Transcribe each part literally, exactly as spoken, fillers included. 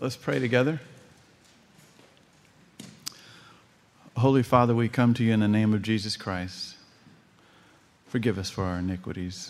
Let's pray together. Holy Father, we come to you in the name of Jesus Christ. Forgive us for our iniquities.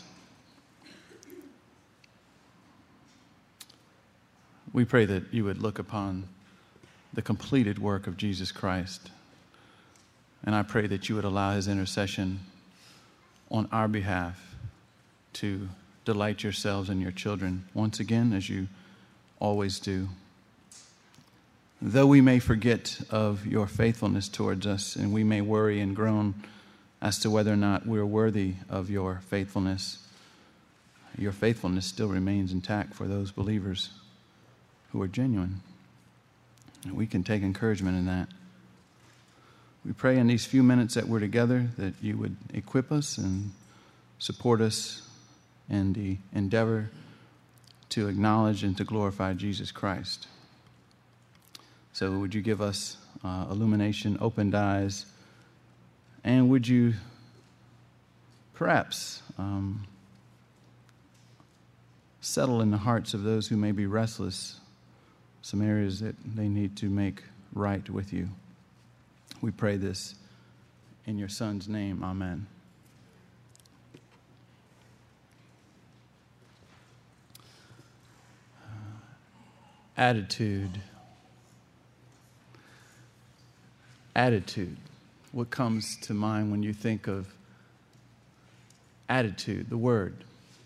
We pray that you would look upon the completed work of Jesus Christ. And I pray that you would allow his intercession on our behalf to delight yourselves in your children once again, as you always do. Though we may forget of your faithfulness towards us, and we may worry and groan as to whether or not we're worthy of your faithfulness, your faithfulness still remains intact for those believers who are genuine. And we can take encouragement in that. We pray in these few minutes that we're together that you would equip us and support us in the endeavor to acknowledge and to glorify Jesus Christ. So would you give us uh, illumination, opened eyes, and would you perhaps um, settle in the hearts of those who may be restless some areas that they need to make right with you. We pray this in your Son's name. Amen. Attitude. Attitude. What comes to mind when you think of attitude, the word?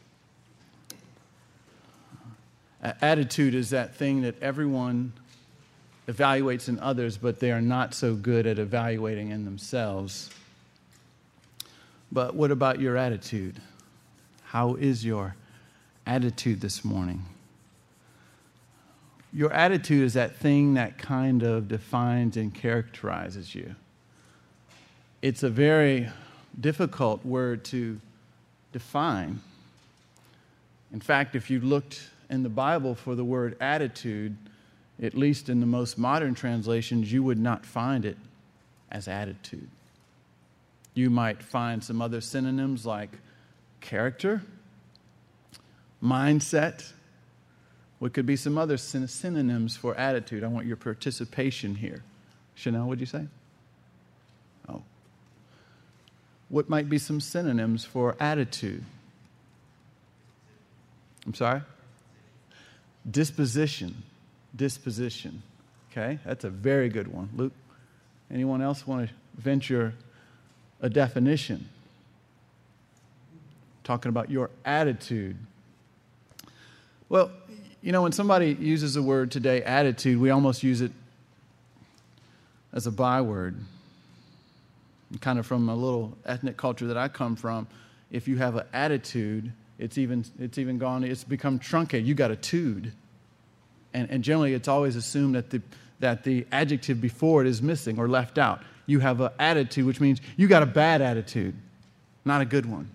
Attitude is that thing that everyone evaluates in others, but they are not so good at evaluating in themselves. But what about your attitude? How is your attitude this morning? Your attitude is that thing that kind of defines and characterizes you. It's a very difficult word to define. In fact, if you looked in the Bible for the word attitude, at least in the most modern translations, you would not find it as attitude. You might find some other synonyms like character, mindset. What could be some other synonyms for attitude? I want your participation here. Chanel, what'd you say? Oh. What might be some synonyms for attitude? I'm sorry? Disposition. Disposition. Okay, that's a very good one. Luke, anyone else want to venture a definition? Talking about your attitude. Well, you know, when somebody uses the word today, attitude, we almost use it as a byword. Kind of from a little ethnic culture that I come from, if you have an attitude, it's even it's even gone, it's become truncated. You got a tude. And, and generally, it's always assumed that the that the adjective before it is missing or left out. You have an attitude, which means you got a bad attitude, not a good one.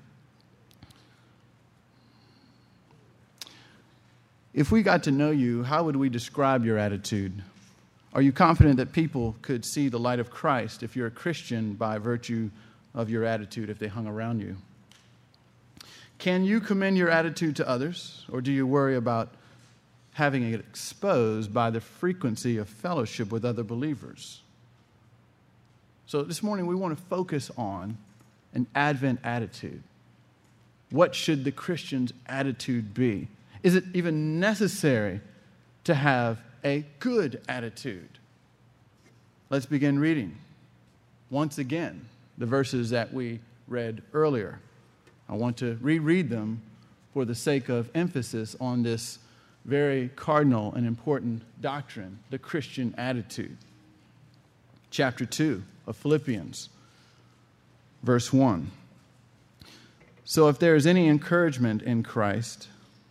If we got to know you, how would we describe your attitude? Are you confident that people could see the light of Christ if you're a Christian by virtue of your attitude if they hung around you? Can you commend your attitude to others, or do you worry about having it exposed by the frequency of fellowship with other believers? So this morning we want to focus on an Advent attitude. What should the Christian's attitude be? Is it even necessary to have a good attitude? Let's begin reading. Once again, the verses that we read earlier. I want to reread them for the sake of emphasis on this very cardinal and important doctrine, the Christian attitude. Chapter two of Philippians, verse one. So if there is any encouragement in Christ,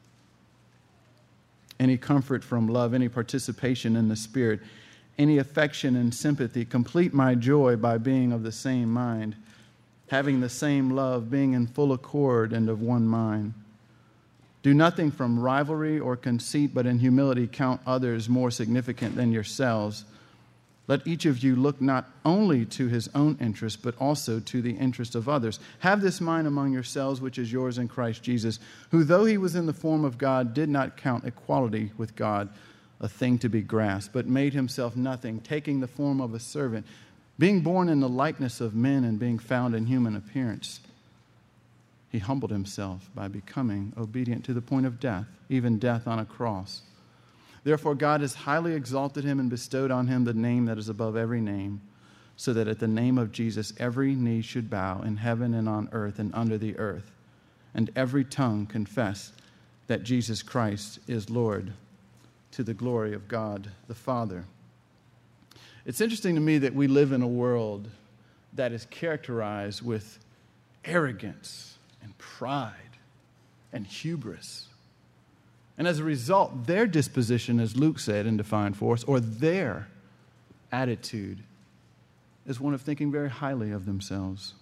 any comfort from love, any participation in the Spirit, any affection and sympathy, complete my joy by being of the same mind, having the same love, being in full accord and of one mind. Do nothing from rivalry or conceit, but in humility count others more significant than yourselves. Let each of you look not only to his own interest, but also to the interest of others. Have this mind among yourselves, which is yours in Christ Jesus, who, though he was in the form of God, did not count equality with God a thing to be grasped, but made himself nothing, taking the form of a servant, being born in the likeness of men and being found in human appearance. He humbled himself by becoming obedient to the point of death, even death on a cross. Therefore, God has highly exalted him and bestowed on him the name that is above every name, so that at the name of Jesus every knee should bow in heaven and on earth and under the earth, and every tongue confess that Jesus Christ is Lord, to the glory of God the Father. It's interesting to me that we live in a world that is characterized with arrogance and pride and hubris. And as a result, their disposition, as Luke said in Defined Force, or their attitude, is one of thinking very highly of themselves.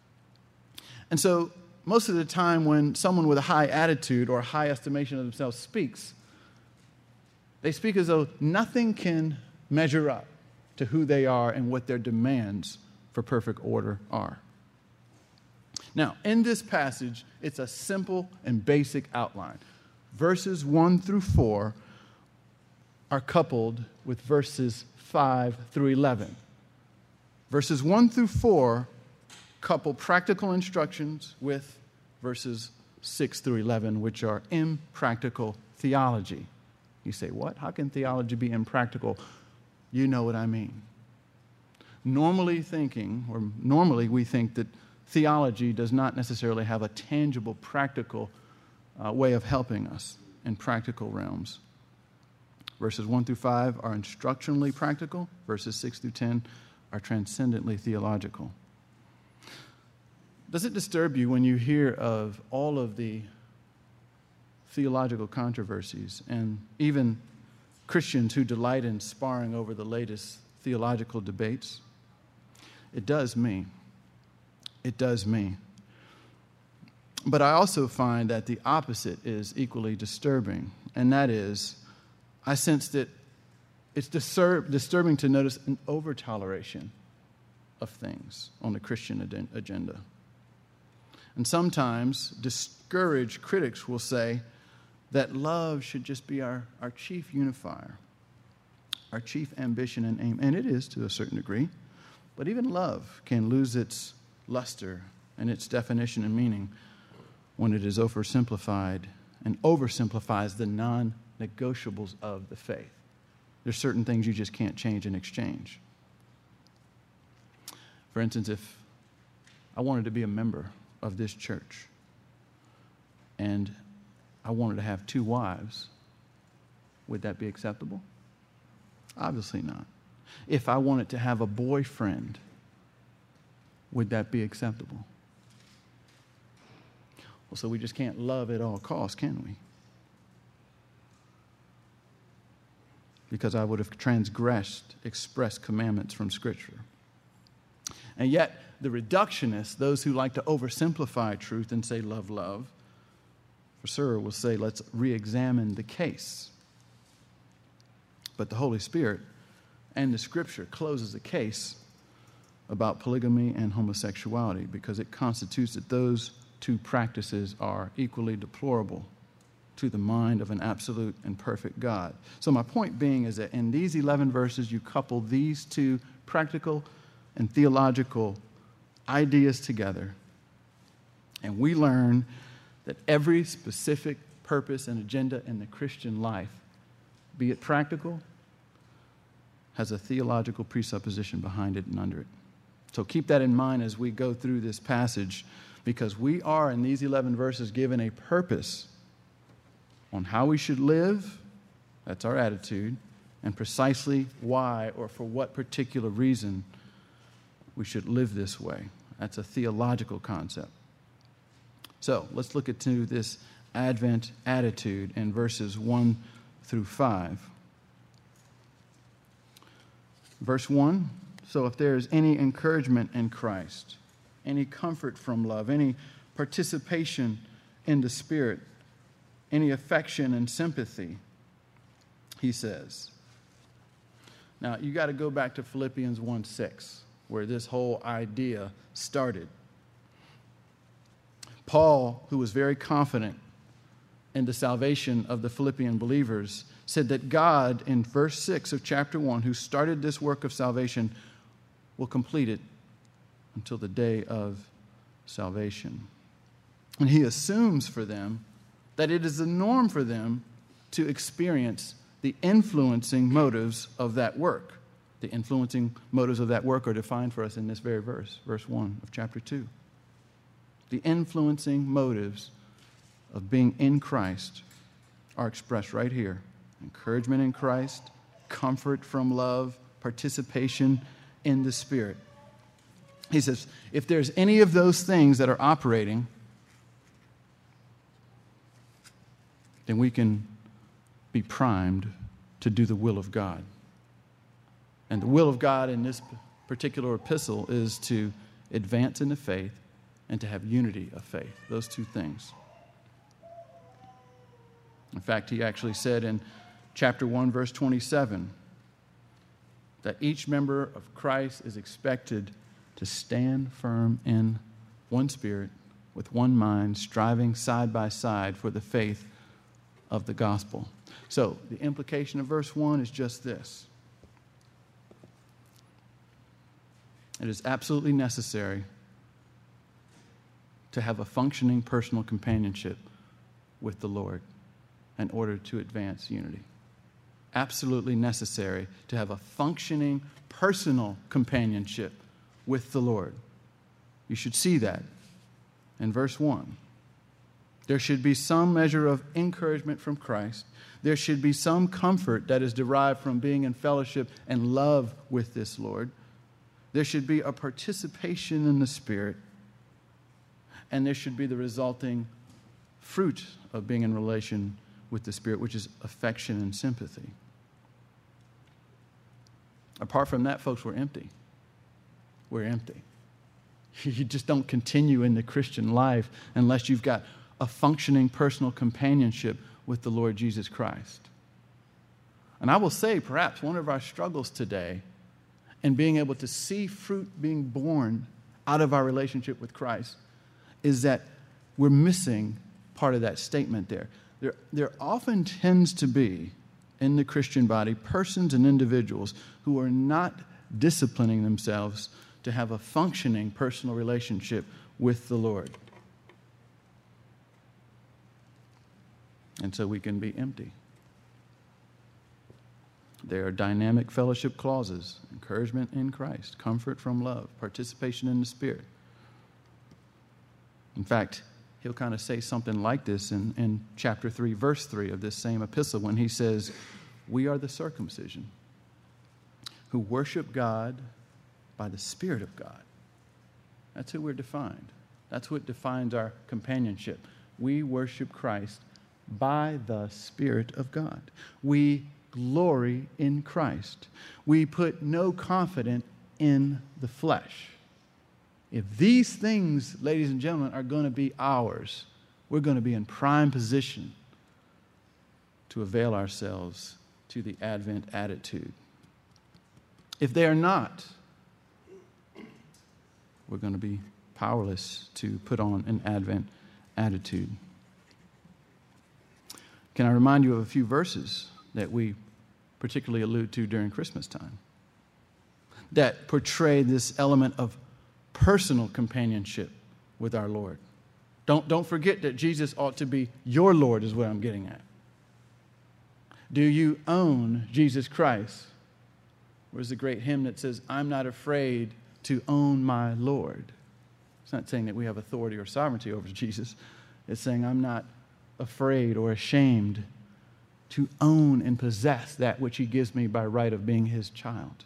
And so, most of the time when someone with a high attitude or a high estimation of themselves speaks, they speak as though nothing can measure up to who they are and what their demands for perfect order are. Now, in this passage, it's a simple and basic outline. Verses one through four are coupled with verses five through eleven. Verses one through four couple practical instructions with verses six through eleven, which are impractical theology. You say, what? How can theology be impractical? You know what I mean. Normally thinking, or normally we think that theology does not necessarily have a tangible, practical uh, way of helping us in practical realms. Verses one through five are instructionally practical. Verses six through ten are transcendently theological. Does it disturb you when you hear of all of the theological controversies and even Christians who delight in sparring over the latest theological debates? It does me. It does me. But I also find that the opposite is equally disturbing, and that is, I sense that it's disturb- disturbing to notice an over-toleration of things on the Christian ad- agenda. And sometimes discouraged critics will say that love should just be our, our chief unifier, our chief ambition and aim. And it is to a certain degree. But even love can lose its luster and its definition and meaning when it is oversimplified and oversimplifies the non-negotiables of the faith. There's certain things you just can't change in exchange. For instance, if I wanted to be a member of this church and I wanted to have two wives, would that be acceptable? Obviously not. If I wanted to have a boyfriend, would that be acceptable? Well, so we just can't love at all costs, can we? Because I would have transgressed express commandments from Scripture. And yet, the reductionists, those who like to oversimplify truth and say love, love, for sure will say let's re-examine the case. But the Holy Spirit and the Scripture closes the case about polygamy and homosexuality because it constitutes that those two practices are equally deplorable to the mind of an absolute and perfect God. So my point being is that in these eleven verses, you couple these two practical and theological ideas together, and we learn that every specific purpose and agenda in the Christian life, be it practical, has a theological presupposition behind it and under it. So keep that in mind as we go through this passage, because we are, in these eleven verses, given a purpose on how we should live. That's our attitude. And precisely why or for what particular reason we should live this way. That's a theological concept. So let's look into this Advent attitude in verses one through five. Verse one, so if there is any encouragement in Christ, any comfort from love, any participation in the Spirit, any affection and sympathy, he says. Now, you got to go back to Philippians one six, where this whole idea started. Paul, who was very confident and the salvation of the Philippian believers, said that God, in verse six of chapter one, who started this work of salvation, will complete it until the day of salvation. And he assumes for them that it is the norm for them to experience the influencing motives of that work. The influencing motives of that work are defined for us in this very verse, verse one of chapter two. The influencing motives of being in Christ are expressed right here. Encouragement in Christ, comfort from love, participation in the Spirit. He says, if there's any of those things that are operating, then we can be primed to do the will of God. And the will of God in this particular epistle is to advance in the faith and to have unity of faith. Those two things. In fact, he actually said in chapter one, verse twenty-seven, that each member of Christ is expected to stand firm in one spirit, with one mind, striving side by side for the faith of the gospel. So, the implication of verse one is just this. It is absolutely necessary to have a functioning personal companionship with the Lord in order to advance unity. Absolutely necessary to have a functioning personal companionship with the Lord. You should see that in verse one. There should be some measure of encouragement from Christ. There should be some comfort that is derived from being in fellowship and love with this Lord. There should be a participation in the Spirit. And there should be the resulting fruit of being in relation with the Spirit, which is affection and sympathy. Apart from that, folks, we're empty. We're empty. You just don't continue in the Christian life unless you've got a functioning personal companionship with the Lord Jesus Christ. And I will say, perhaps one of our struggles today in being able to see fruit being born out of our relationship with Christ is that we're missing part of that statement there. There, there often tends to be, in the Christian body, persons and individuals who are not disciplining themselves to have a functioning personal relationship with the Lord. And so we can be empty. There are dynamic fellowship clauses, encouragement in Christ, comfort from love, participation in the Spirit. In fact, he'll kind of say something like this in, in chapter three, verse three of this same epistle when he says, we are the circumcision who worship God by the Spirit of God. That's who we're defined. That's what defines our companionship. We worship Christ by the Spirit of God. We glory in Christ. We put no confidence in the flesh. If these things, ladies and gentlemen, are going to be ours, we're going to be in prime position to avail ourselves to the Advent attitude. If they are not, we're going to be powerless to put on an Advent attitude. Can I remind you of a few verses that we particularly allude to during Christmas time that portray this element of personal companionship with our Lord? Don't, don't forget that Jesus ought to be your Lord, is what I'm getting at. Do you own Jesus Christ? Where's the great hymn that says, I'm not afraid to own my Lord? It's not saying that we have authority or sovereignty over Jesus. It's saying I'm not afraid or ashamed to own and possess that which he gives me by right of being his child.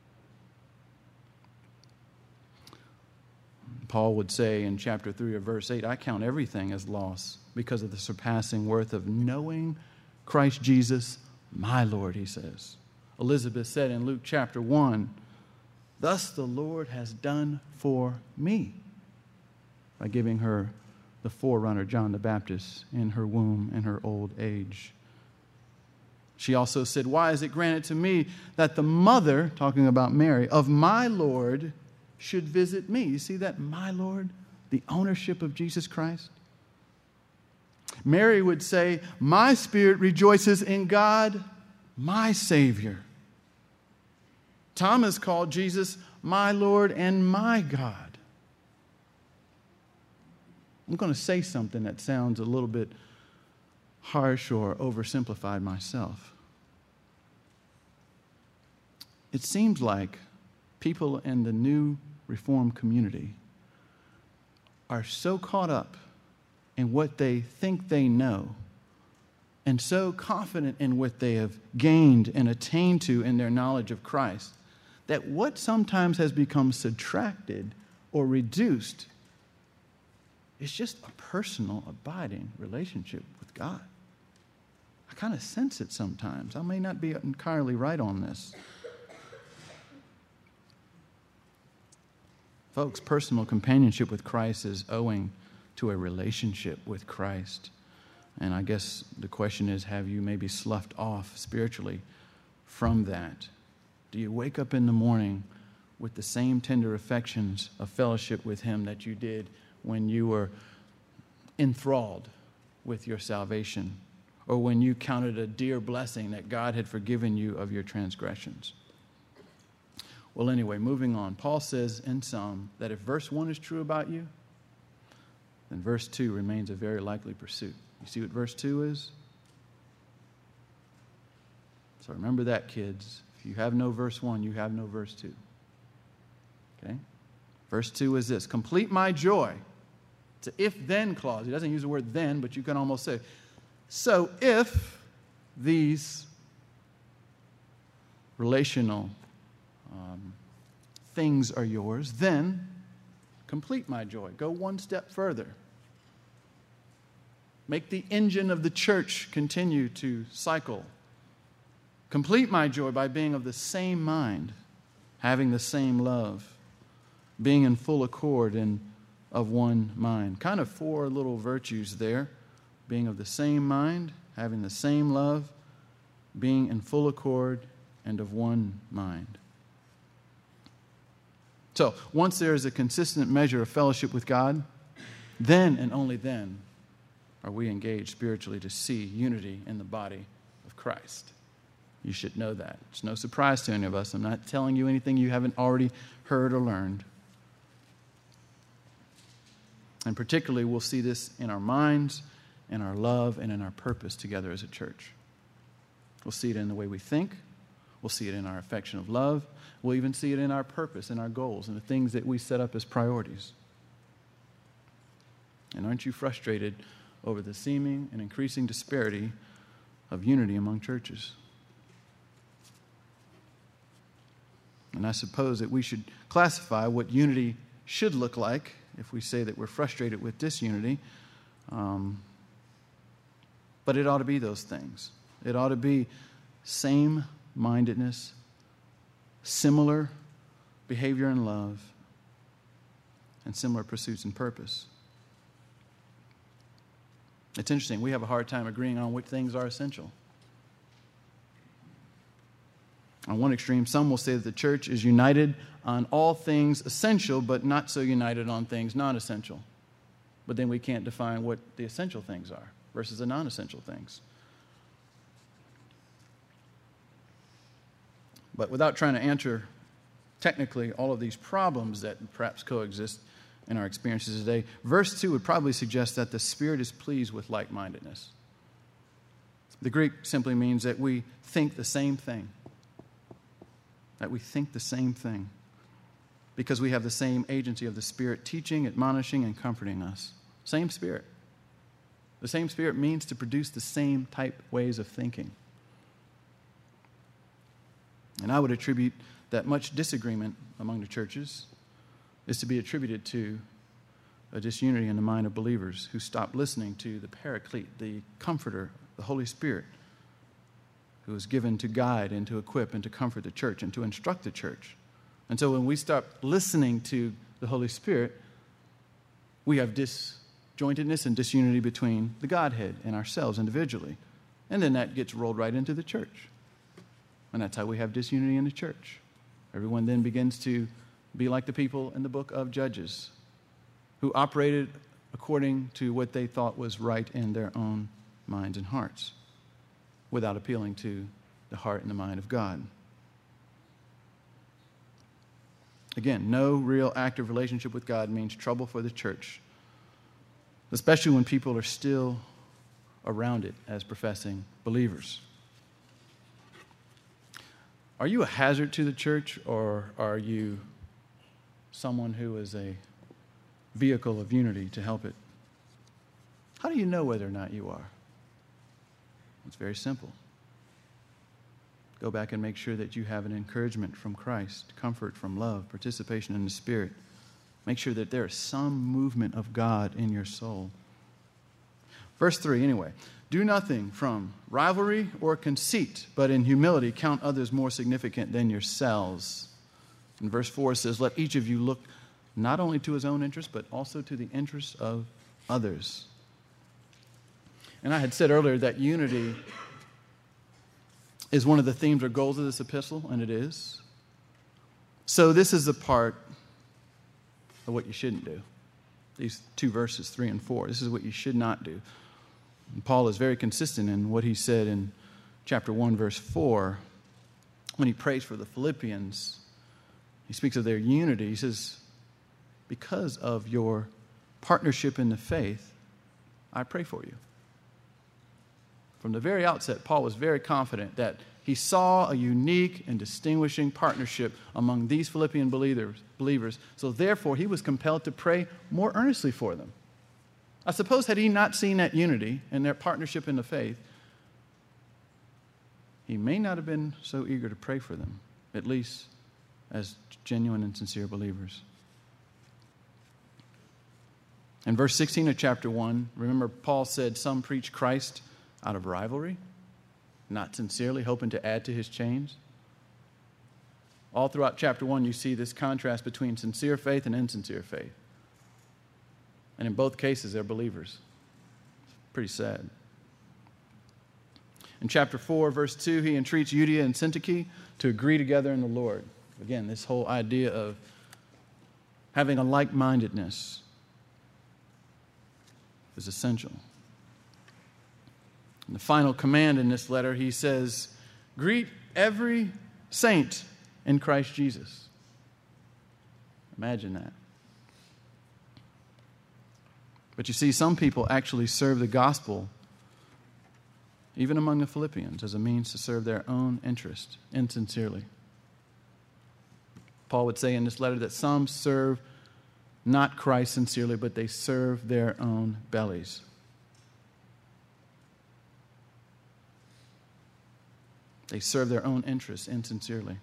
Paul would say in chapter three of verse eight, I count everything as loss because of the surpassing worth of knowing Christ Jesus, my Lord, he says. Elizabeth said in Luke chapter one, thus the Lord has done for me, by giving her the forerunner, John the Baptist, in her womb in her old age. She also said, why is it granted to me that the mother, talking about Mary, of my Lord should visit me? You see that, my Lord, the ownership of Jesus Christ? Mary would say, my spirit rejoices in God, my Savior. Thomas called Jesus my Lord and my God. I'm going to say something that sounds a little bit harsh or oversimplified myself. It seems like people in the new Reformed community are so caught up in what they think they know and so confident in what they have gained and attained to in their knowledge of Christ that what sometimes has become subtracted or reduced is just a personal, abiding relationship with God. I kind of sense it sometimes. I may not be entirely right on this. Folks, personal companionship with Christ is owing to a relationship with Christ. And I guess the question is, have you maybe sloughed off spiritually from that? Do you wake up in the morning with the same tender affections of fellowship with Him that you did when you were enthralled with your salvation, or when you counted a dear blessing that God had forgiven you of your transgressions? Well, anyway, moving on. Paul says in Psalm that if verse one is true about you, then verse two remains a very likely pursuit. You see what verse two is? So remember that, kids. If you have no verse one, you have no verse two. Okay? Verse two is this: complete my joy. It's an if-then clause. He doesn't use the word then, but you can almost say, so if these relational um, things are yours, then complete my joy. Go one step further. Make the engine of the church continue to cycle. Complete my joy by being of the same mind, having the same love, being in full accord and of one mind. Kind of four little virtues there. Being of the same mind, having the same love, being in full accord and of one mind. So, once there is a consistent measure of fellowship with God, then and only then are we engaged spiritually to see unity in the body of Christ. You should know that. It's no surprise to any of us. I'm not telling you anything you haven't already heard or learned. And particularly, we'll see this in our minds, in our love, and in our purpose together as a church. We'll see it in the way we think. We'll see it in our affection of love. We'll even see it in our purpose, in our goals, and the things that we set up as priorities. And aren't you frustrated over the seeming and increasing disparity of unity among churches? And I suppose that we should classify what unity should look like if we say that we're frustrated with disunity. Um, but it ought to be those things. It ought to be same-mindedness, similar behavior and love, and similar pursuits and purpose. It's interesting. We have a hard time agreeing on what things are essential. On one extreme, some will say that the church is united on all things essential, but not so united on things non-essential. But then we can't define what the essential things are versus the non-essential things. But without trying to answer technically all of these problems that perhaps coexist in our experiences today, verse two would probably suggest that the Spirit is pleased with like-mindedness. The Greek simply means that we think the same thing. That we think the same thing. Because we have the same agency of the Spirit teaching, admonishing, and comforting us. Same Spirit. The same Spirit means to produce the same type ways of thinking. And I would attribute that much disagreement among the churches is to be attributed to a disunity in the mind of believers who stopped listening to the Paraclete, the Comforter, the Holy Spirit, who is given to guide and to equip and to comfort the church and to instruct the church. And so when we stop listening to the Holy Spirit, we have disjointedness and disunity between the Godhead and ourselves individually. And then that gets rolled right into the church. And that's how we have disunity in the church. Everyone then begins to be like the people in the book of Judges, who operated according to what they thought was right in their own minds and hearts, without appealing to the heart and the mind of God. Again, no real active relationship with God means trouble for the church, especially when people are still around it as professing believers. Are you a hazard to the church, or are you someone who is a vehicle of unity to help it? How do you know whether or not you are? It's very simple. Go back and make sure that you have an encouragement from Christ, comfort from love, participation in the Spirit. Make sure that there is some movement of God in your soul. Verse three, anyway. Do nothing from rivalry or conceit, but in humility count others more significant than yourselves. And verse four says, let each of you look not only to his own interest, but also to the interests of others. And I had said earlier that unity is one of the themes or goals of this epistle, and it is. So this is the part of what you shouldn't do. These two verses, three and four. This is what you should not do. And Paul is very consistent in what he said in chapter one, verse four, when he prays for the Philippians. He speaks of their unity. He says, because of your partnership in the faith, I pray for you. From the very outset, Paul was very confident that he saw a unique and distinguishing partnership among these Philippian believers, believers. So therefore, he was compelled to pray more earnestly for them. I suppose had he not seen that unity and their partnership in the faith, he may not have been so eager to pray for them, at least as genuine and sincere believers. In verse sixteen of chapter one, remember Paul said, some preach Christ out of rivalry, not sincerely, hoping to add to his chains. All throughout chapter one, you see this contrast between sincere faith and insincere faith. And in both cases, they're believers. It's pretty sad. In chapter four, verse two, he entreats Euodia and Syntyche to agree together in the Lord. Again, this whole idea of having a like-mindedness is essential. In the final command in this letter, he says, greet every saint in Christ Jesus. Imagine that. But you see, some people actually serve the gospel, even among the Philippians, as a means to serve their own interest, insincerely. Paul would say in this letter that some serve not Christ sincerely, but they serve their own bellies. They serve their own interests insincerely.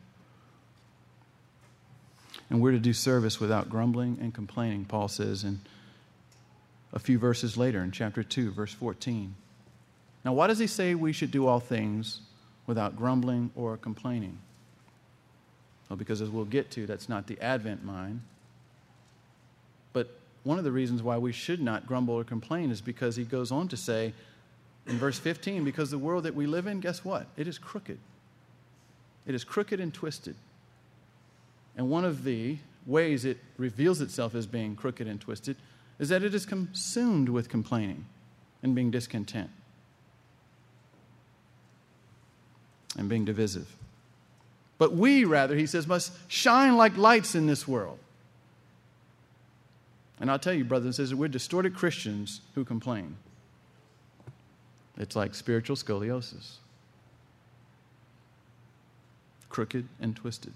And we're to do service without grumbling and complaining, Paul says in a few verses later in chapter two, verse fourteen. Now, why does he say we should do all things without grumbling or complaining? Well, because as we'll get to, that's not the Advent mind. But one of the reasons why we should not grumble or complain is because he goes on to say in verse fifteen, because the world that we live in, guess what? It is crooked. It is crooked and twisted. And one of the ways it reveals itself as being crooked and twisted is that it is consumed with complaining and being discontent and being divisive. But we, rather, he says, must shine like lights in this world. And I'll tell you, brothers and sisters, we're distorted Christians who complain. It's like spiritual scoliosis. Crooked and twisted.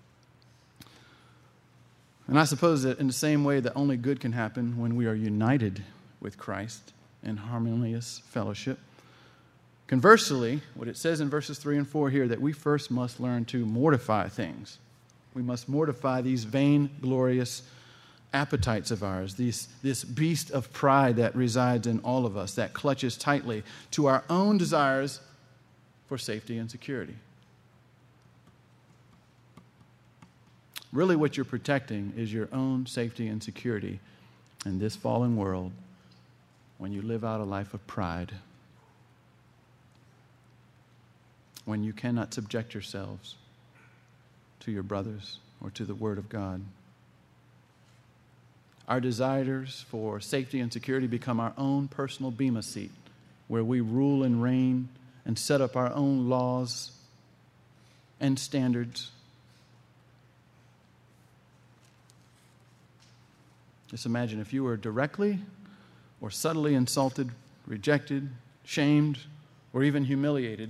And I suppose that in the same way that only good can happen when we are united with Christ in harmonious fellowship. Conversely, what it says in verses three and four here, that we first must learn to mortify things. We must mortify these vain, glorious appetites of ours, these, this beast of pride that resides in all of us, that clutches tightly to our own desires for safety and security. Really what you're protecting is your own safety and security in this fallen world when you live out a life of pride, when you cannot subject yourselves to your brothers or to the Word of God. Our desires for safety and security become our own personal bema seat, where we rule and reign and set up our own laws and standards. Just imagine if you were directly or subtly insulted, rejected, shamed, or even humiliated.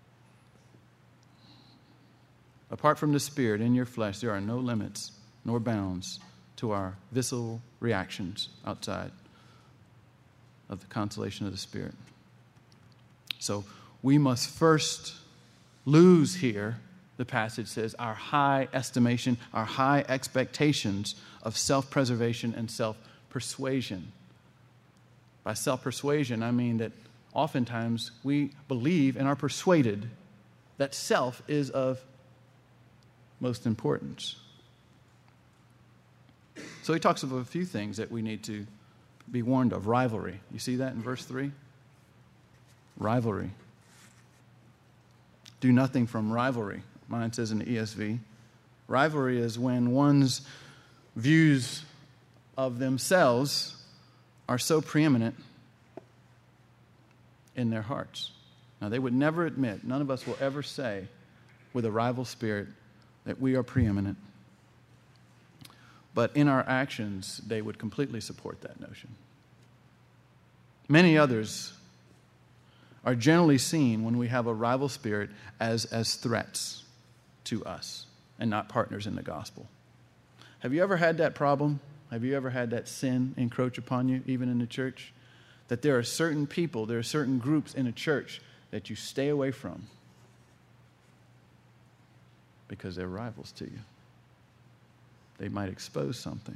Apart from the Spirit in your flesh, there are no limits nor bounds to our visceral reactions outside of the consolation of the Spirit. So we must first lose here, the passage says, our high estimation, our high expectations of self-preservation and self-persuasion. By self-persuasion, I mean that oftentimes we believe and are persuaded that self is of most importance. So he talks of a few things that we need to be warned of. Rivalry. You see that in verse three? Rivalry. Do nothing from rivalry. Mine says in the E S V. Rivalry is when one's views of themselves are so preeminent in their hearts. Now, they would never admit, none of us will ever say with a rival spirit that we are preeminent. But in our actions, they would completely support that notion. Many others are generally seen when we have a rival spirit as, as threats to us and not partners in the gospel. Have you ever had that problem? Have you ever had that sin encroach upon you, even in the church? That there are certain people, there are certain groups in a church that you stay away from because they're rivals to you. They might expose something.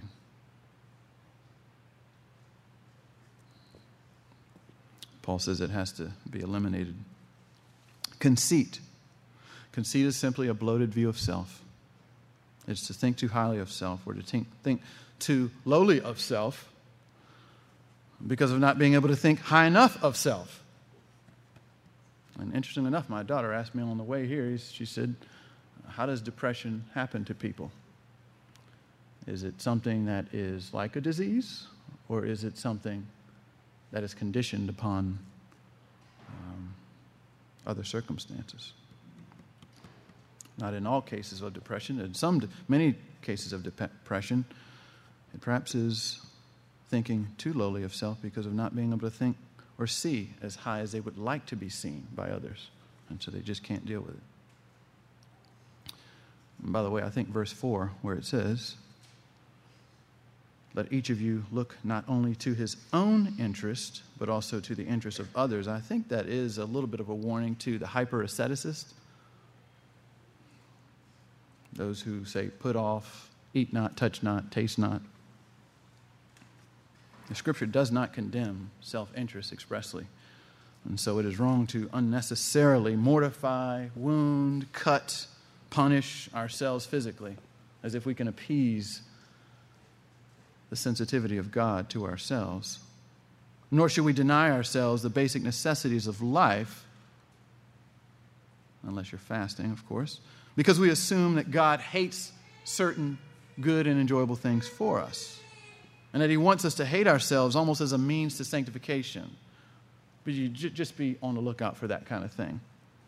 Paul says it has to be eliminated. Conceit. Conceit is simply a bloated view of self. It's to think too highly of self or to think, think too lowly of self because of not being able to think high enough of self. And interesting enough, my daughter asked me on the way here, she said, how does depression happen to people? Is it something that is like a disease, or is it something that is conditioned upon um, other circumstances? Not in all cases of depression. In some, many cases of depression, it perhaps is thinking too lowly of self because of not being able to think or see as high as they would like to be seen by others, and so they just can't deal with it. And by the way, I think verse four, where it says, let each of you look not only to his own interest, but also to the interest of others. I think that is a little bit of a warning to the hyper-asceticist. Those who say, put off, eat not, touch not, taste not. The Scripture does not condemn self-interest expressly. And so it is wrong to unnecessarily mortify, wound, cut, punish ourselves physically as if we can appease the sensitivity of God to ourselves. Nor should we deny ourselves the basic necessities of life, unless you're fasting, of course, because we assume that God hates certain good and enjoyable things for us, and that he wants us to hate ourselves almost as a means to sanctification. But you j- just be on the lookout for that kind of thing.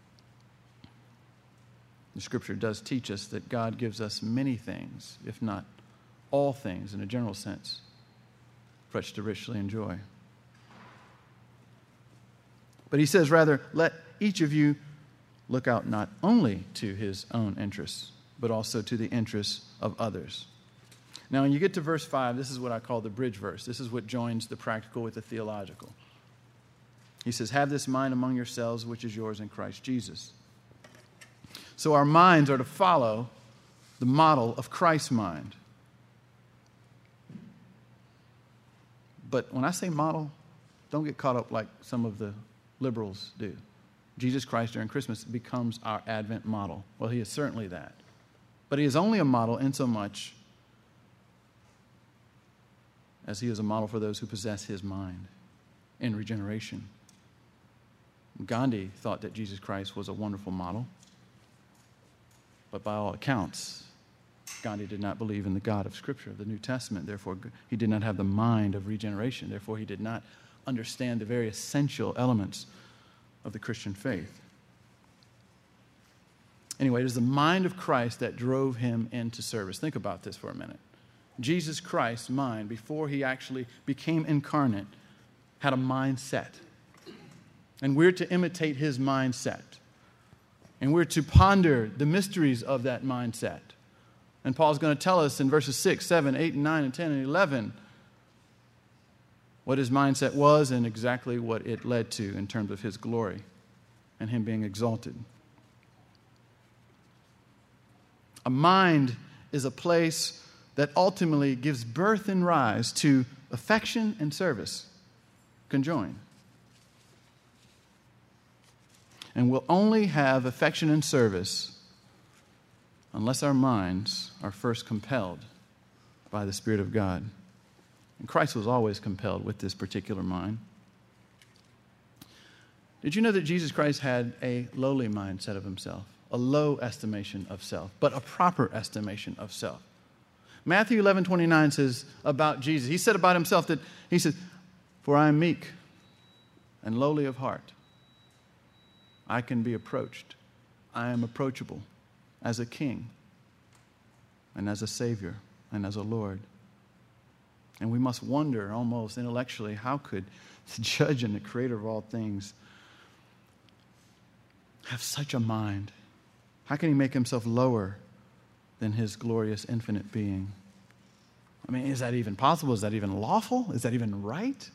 The Scripture does teach us that God gives us many things, if not all things in a general sense, for us to richly enjoy. But he says, rather, let each of you look out not only to his own interests, but also to the interests of others. Now, when you get to verse five, this is what I call the bridge verse. This is what joins the practical with the theological. He says, have this mind among yourselves, which is yours in Christ Jesus. So our minds are to follow the model of Christ's mind. But when I say model, don't get caught up like some of the liberals do. Jesus Christ during Christmas becomes our Advent model. Well, he is certainly that. But he is only a model insomuch as he is a model for those who possess his mind in regeneration. Gandhi thought that Jesus Christ was a wonderful model, but by all accounts, Gandhi did not believe in the God of Scripture, of the New Testament. Therefore, he did not have the mind of regeneration. Therefore, he did not understand the very essential elements of the Christian faith. Anyway, it is the mind of Christ that drove him into service. Think about this for a minute. Jesus Christ's mind, before he actually became incarnate, had a mindset. And we're to imitate his mindset. And we're to ponder the mysteries of that mindset. And Paul's going to tell us in verses six, seven, eight, and nine, and ten, and eleven what his mindset was and exactly what it led to in terms of his glory and him being exalted. A mind is a place that ultimately gives birth and rise to affection and service conjoined. And we'll only have affection and service unless our minds are first compelled by the Spirit of God. And Christ was always compelled with this particular mind. Did you know that Jesus Christ had a lowly mindset of himself? A low estimation of self, but a proper estimation of self. Matthew eleven twenty-nine says about Jesus, he said about himself that, he said, "For I am meek and lowly of heart. I can be approached. I am approachable as a king and as a savior and as a Lord." And we must wonder almost intellectually, how could the judge and the creator of all things have such a mind? How can he make himself lower than his glorious infinite being? I mean, is that even possible? Is that even lawful? Is that even right?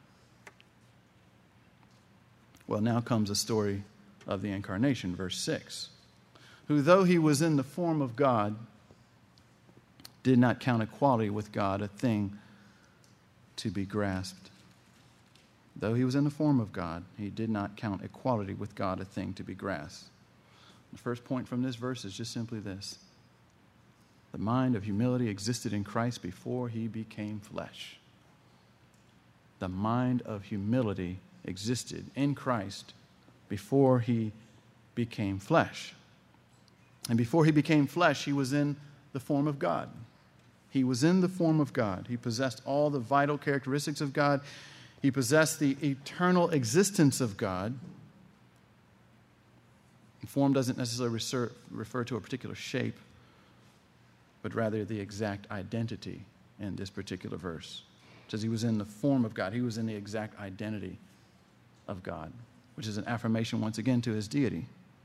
Well, now comes the story of the incarnation, verse six. Who, though he was in the form of God, did not count equality with God a thing to be grasped. Though he was in the form of God, he did not count equality with God a thing to be grasped. The first point from this verse is just simply this. The mind of humility existed in Christ before he became flesh. The mind of humility existed in Christ before he became flesh. And before he became flesh, he was in the form of God. He was in the form of God. He possessed all the vital characteristics of God. He possessed the eternal existence of God. Form doesn't necessarily refer, refer to a particular shape, but rather the exact identity in this particular verse. It says he was in the form of God. He was in the exact identity of God, which is an affirmation once again to his deity.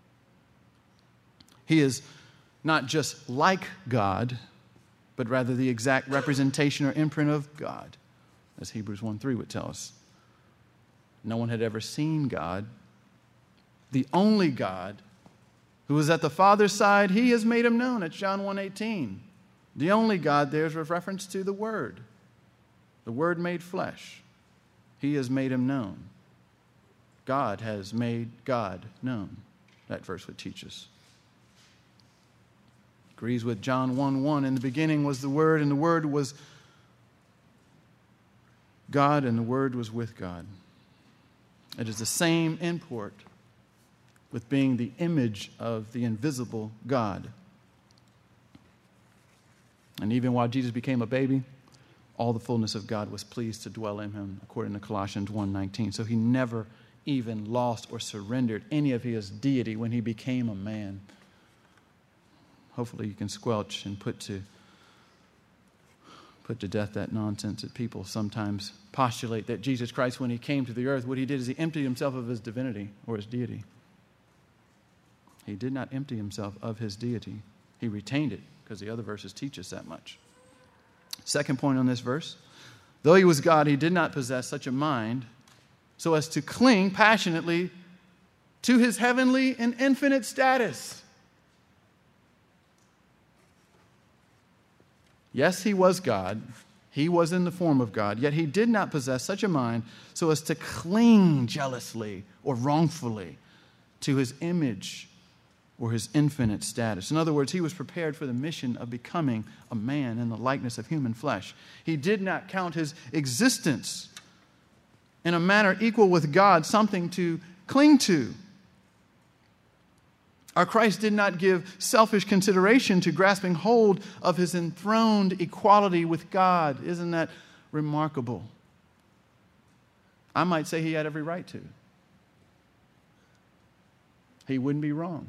He is not just like God, but rather the exact representation or imprint of God, as Hebrews one three would tell us. No one had ever seen God. The only God who was at the Father's side, he has made him known. It's John one eighteen. The only God there is with reference to the Word. The Word made flesh. He has made him known. God has made God known. That verse would teach us. Agrees with John one one. In the beginning was the Word, and the Word was God, and the Word was with God. It is the same import with being the image of the invisible God. And even while Jesus became a baby, all the fullness of God was pleased to dwell in him, according to Colossians one nineteen. So he never even lost or surrendered any of his deity when he became a man. Hopefully you can squelch and put to put to death that nonsense that people sometimes postulate that Jesus Christ, when he came to the earth, what he did is he emptied himself of his divinity or his deity. He did not empty himself of his deity. He retained it, because the other verses teach us that much. Second point on this verse, though he was God, he did not possess such a mind so as to cling passionately to his heavenly and infinite status. Yes, he was God. He was in the form of God, yet he did not possess such a mind so as to cling jealously or wrongfully to his image or his infinite status. In other words, he was prepared for the mission of becoming a man in the likeness of human flesh. He did not count his existence in a manner equal with God something to cling to. Our Christ did not give selfish consideration to grasping hold of his enthroned equality with God. Isn't that remarkable? I might say he had every right to. He wouldn't be wrong.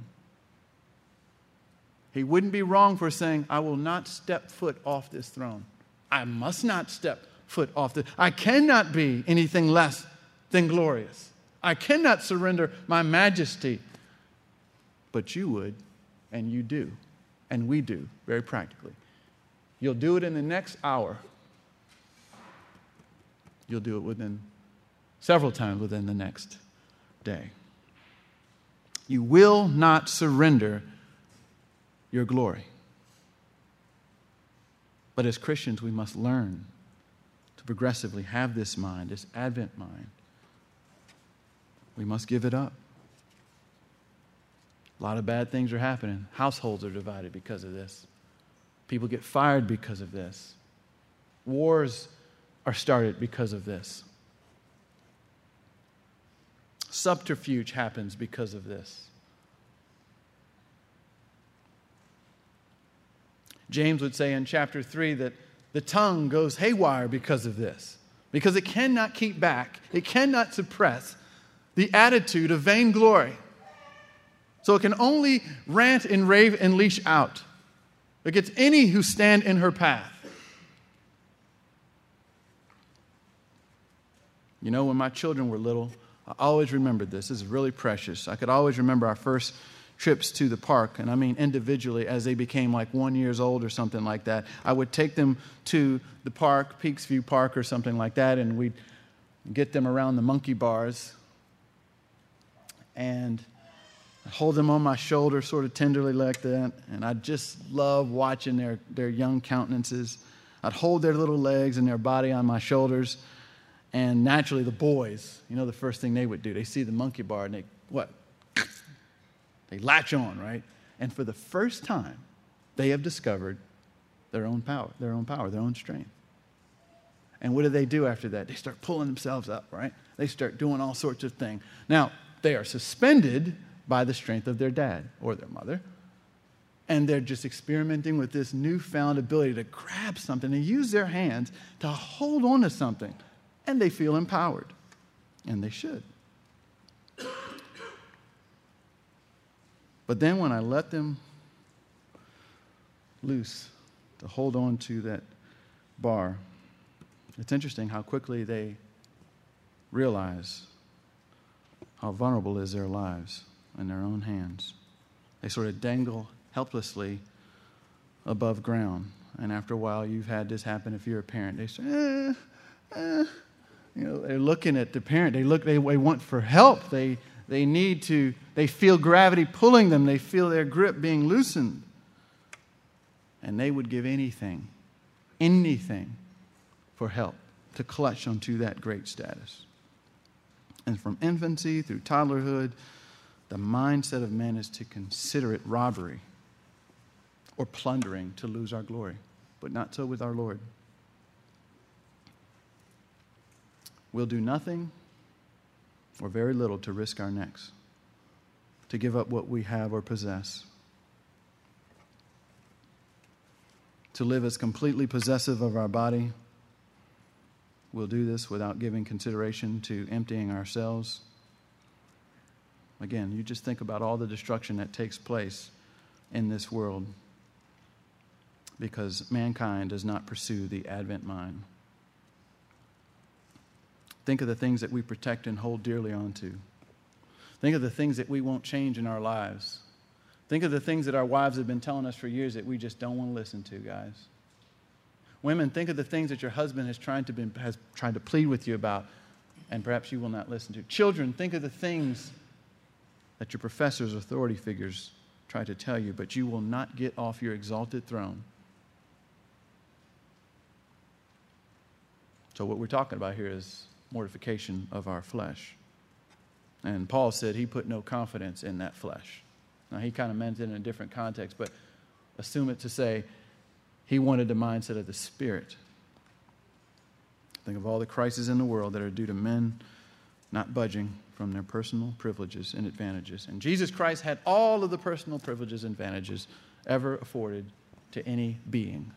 He wouldn't be wrong for saying, I will not step foot off this throne. I must not step foot off this. I cannot be anything less than glorious. I cannot surrender my majesty. But you would, and you do, and we do, very practically. You'll do it in the next hour. You'll do it within several times within the next day. You will not surrender your glory. But as Christians, we must learn to progressively have this mind, this Advent mind. We must give it up. A lot of bad things are happening. Households are divided because of this. People get fired because of this. Wars are started because of this. Subterfuge happens because of this. James would say in chapter three that the tongue goes haywire because of this. Because it cannot keep back, it cannot suppress the attitude of vainglory. So it can only rant and rave and leash out against any who stand in her path. You know, when my children were little, I always remembered this. This is really precious. I could always remember our first trips to the park, and I mean individually, as they became like one years old or something like that. I would take them to the park, Peaksview Park or something like that, and we'd get them around the monkey bars and hold them on my shoulder sort of tenderly like that, and I just love watching their, their young countenances. I'd hold their little legs and their body on my shoulders, and naturally the boys, you know the first thing they would do, they see the monkey bar and they, what? They latch on, right? And for the first time, they have discovered their own power, their own power, their own strength. And what do they do after that? They start pulling themselves up, right? They start doing all sorts of things. Now, they are suspended by the strength of their dad or their mother. And they're just experimenting with this newfound ability to grab something and use their hands to hold on to something. And they feel empowered. And they should. But then when I let them loose to hold on to that bar, it's interesting how quickly they realize how vulnerable is their lives in their own hands. They sort of dangle helplessly above ground. And after a while, you've had this happen if you're a parent. They say, eh, eh. You know, they're looking at the parent. They look, they, they want for help. They They need to, they feel gravity pulling them. They feel their grip being loosened. And they would give anything, anything for help to clutch onto that great status. And from infancy through toddlerhood, the mindset of man is to consider it robbery or plundering to lose our glory. But not so with our Lord. We'll do nothing or very little to risk our necks, to give up what we have or possess, to live as completely possessive of our body. We'll do this without giving consideration to emptying ourselves. Again, you just think about all the destruction that takes place in this world because mankind does not pursue the Advent mind. Think of the things that we protect and hold dearly onto. Think of the things that we won't change in our lives. Think of the things that our wives have been telling us for years that we just don't want to listen to, guys. Women, think of the things that your husband has tried to be, has tried to plead with you about, and perhaps you will not listen to. Children, think of the things that your professors, authority figures try to tell you, but you will not get off your exalted throne. So what we're talking about here is mortification of our flesh. And Paul said he put no confidence in that flesh. Now, he kind of meant it in a different context, but assume it to say he wanted the mindset of the Spirit. Think of all the crises in the world that are due to men not budging from their personal privileges and advantages. And Jesus Christ had all of the personal privileges and advantages ever afforded to any being.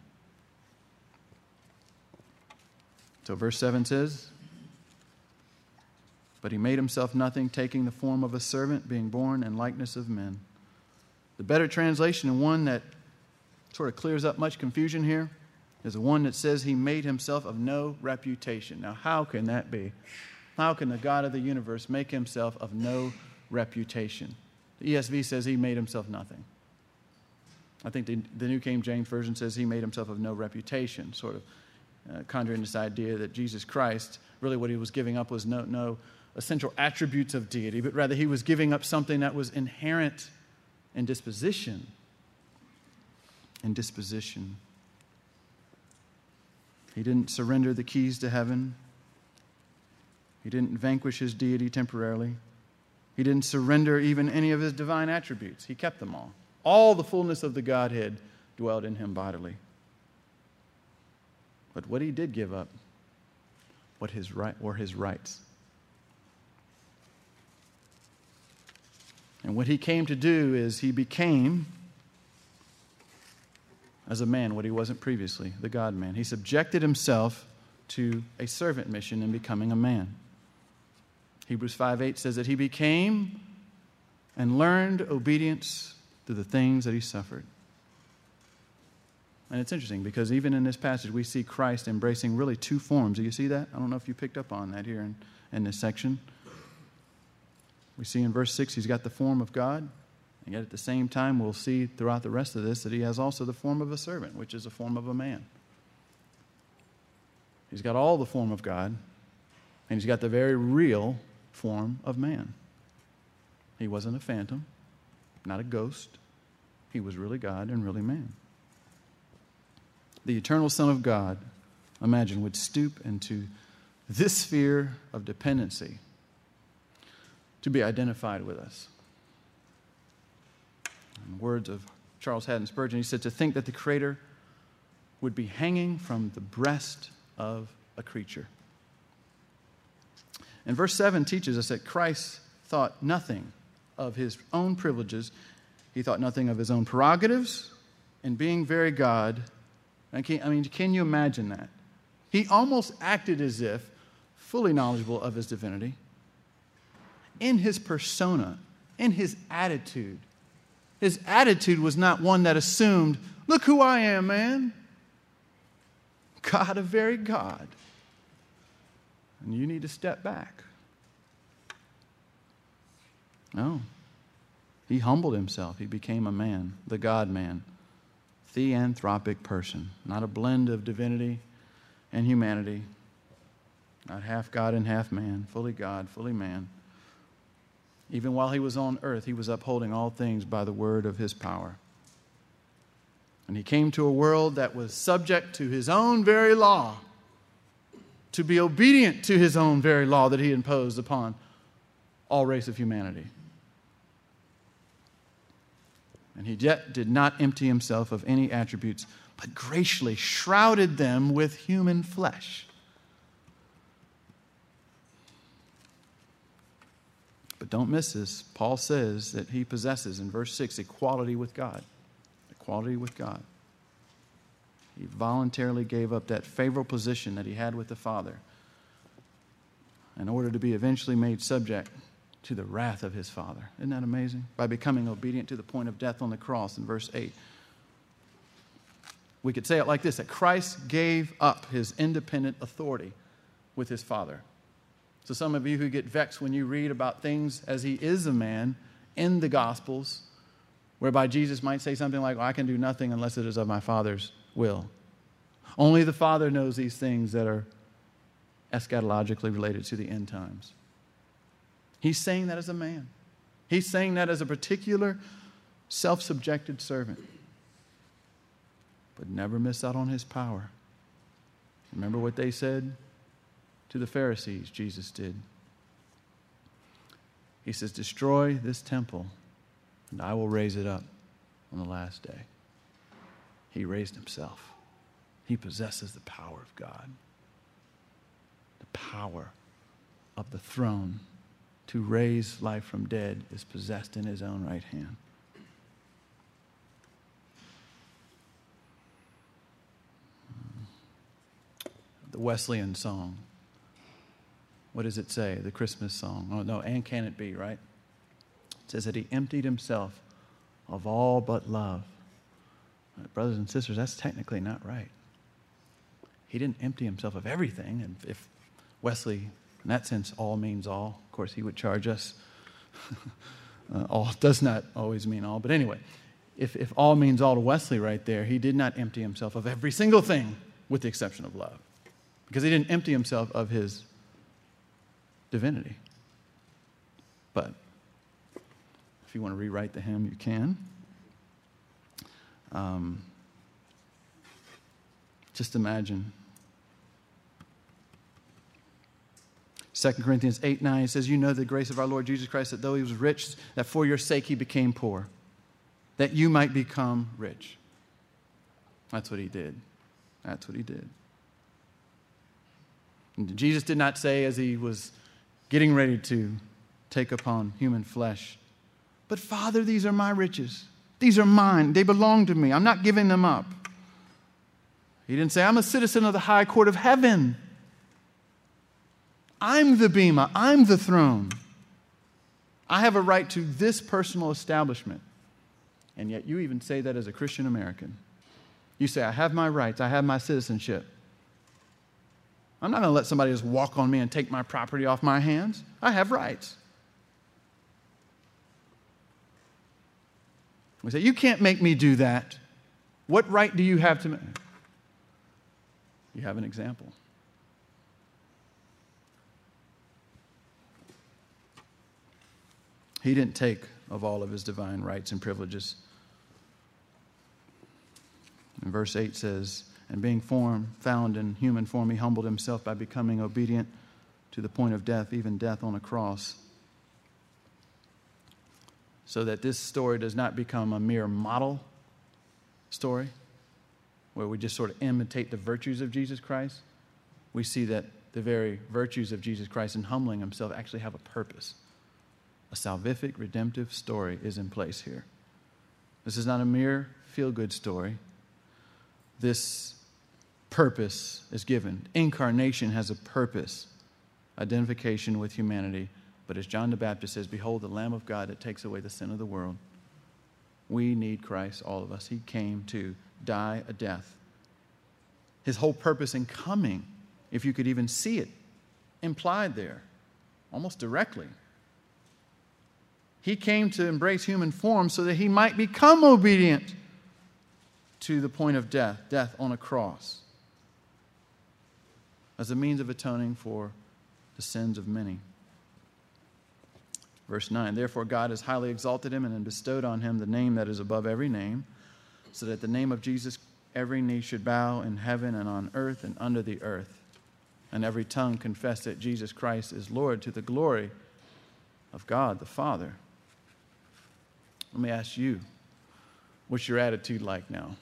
So verse seven says, "But he made himself nothing, taking the form of a servant, being born in likeness of men." The better translation, and one that sort of clears up much confusion here, is the one that says he made himself of no reputation. Now, how can that be? How can the God of the universe make himself of no reputation? The E S V says he made himself nothing. I think the, the New King James Version says he made himself of no reputation, sort of uh, conjuring this idea that Jesus Christ, really what he was giving up was no, no essential attributes of deity, but rather he was giving up something that was inherent in disposition. In disposition. He didn't surrender the keys to heaven. He didn't vanquish his deity temporarily. He didn't surrender even any of his divine attributes. He kept them all. All the fullness of the Godhead dwelled in him bodily. But what he did give up, what his right were his rights. And what he came to do is he became, as a man, what he wasn't previously, the God-man. He subjected himself to a servant mission in becoming a man. Hebrews five eight says that he became and learned obedience through the things that he suffered. And it's interesting because even in this passage we see Christ embracing really two forms. Do you see that? I don't know if you picked up on that here in, in this section. We see in verse six he's got the form of God, and yet at the same time we'll see throughout the rest of this that he has also the form of a servant, which is a form of a man. He's got all the form of God, and he's got the very real form of man. He wasn't a phantom, not a ghost. He was really God and really man. The eternal Son of God, imagine, would stoop into this sphere of dependency to be identified with us. In the words of Charles Haddon Spurgeon, he said, to think that the Creator would be hanging from the breast of a creature. And verse seven teaches us that Christ thought nothing of his own privileges. He thought nothing of his own prerogatives. And being very God, I, can't, I mean, can you imagine that? He almost acted as if fully knowledgeable of his divinity. In his persona, in his attitude. His attitude was not one that assumed, look who I am, man. God, a very God. And you need to step back. No. He humbled himself. He became a man, the God-man, theanthropic person, not a blend of divinity and humanity, not half God and half man, fully God, fully man. Even while he was on earth, he was upholding all things by the word of his power. And he came to a world that was subject to his own very law, to be obedient to his own very law that he imposed upon all race of humanity. And he yet did not empty himself of any attributes, but graciously shrouded them with human flesh. But don't miss this. Paul says that he possesses, in verse six, equality with God. Equality with God. He voluntarily gave up that favorable position that he had with the Father in order to be eventually made subject to the wrath of his Father. Isn't that amazing? By becoming obedient to the point of death on the cross in verse eight. We could say it like this, that Christ gave up his independent authority with his Father. So some of you who get vexed when you read about things as he is a man in the Gospels, whereby Jesus might say something like, well, I can do nothing unless it is of my Father's will. Only the Father knows these things that are eschatologically related to the end times. He's saying that as a man. He's saying that as a particular self-subjected servant. But never miss out on his power. Remember what they said to the Pharisees, Jesus did. He says, destroy this temple, and I will raise it up on the last day. He raised himself. He possesses the power of God. The power of the throne to raise life from dead is possessed in his own right hand. The Wesleyan song. What does it say? The Christmas song. Oh, no, and can it be, right? It says that he emptied himself of all but love. Brothers and sisters, that's technically not right. He didn't empty himself of everything. And if Wesley, in that sense, all means all, of course, he would charge us. uh, all does not always mean all. But anyway, if, if all means all to Wesley right there, he did not empty himself of every single thing with the exception of love. Because he didn't empty himself of his divinity. But if you want to rewrite the hymn, you can. Um, just imagine. Second Corinthians eight nine says, you know the grace of our Lord Jesus Christ, that though he was rich, that for your sake he became poor, that you might become rich. That's what he did. That's what he did. And Jesus did not say as he was getting ready to take upon human flesh, but Father, these are my riches. These are mine. They belong to me. I'm not giving them up. He didn't say, I'm a citizen of the high court of heaven. I'm the bema. I'm the throne. I have a right to this personal establishment. And yet you even say that as a Christian American. You say, I have my rights. I have my citizenship. I'm not going to let somebody just walk on me and take my property off my hands. I have rights. We say, you can't make me do that. What right do you have to make? You have an example. He didn't take of all of his divine rights and privileges. And verse eight says, and being formed, found in human form, he humbled himself by becoming obedient to the point of death, even death on a cross. So that this story does not become a mere model story where we just sort of imitate the virtues of Jesus Christ. We see that the very virtues of Jesus Christ in humbling himself actually have a purpose. A salvific, redemptive story is in place here. This is not a mere feel-good story. This purpose is given. Incarnation has a purpose. Identification with humanity. But as John the Baptist says, behold the Lamb of God that takes away the sin of the world. We need Christ, all of us. He came to die a death. His whole purpose in coming, if you could even see it, implied there, almost directly. He came to embrace human form so that he might become obedient to the point of death, death on a cross, as a means of atoning for the sins of many. Verse nine, therefore God has highly exalted him and bestowed on him the name that is above every name, so that the name of Jesus every knee should bow in heaven and on earth and under the earth, and every tongue confess that Jesus Christ is Lord, to the glory of God the Father. Let me ask you, what's your attitude like now?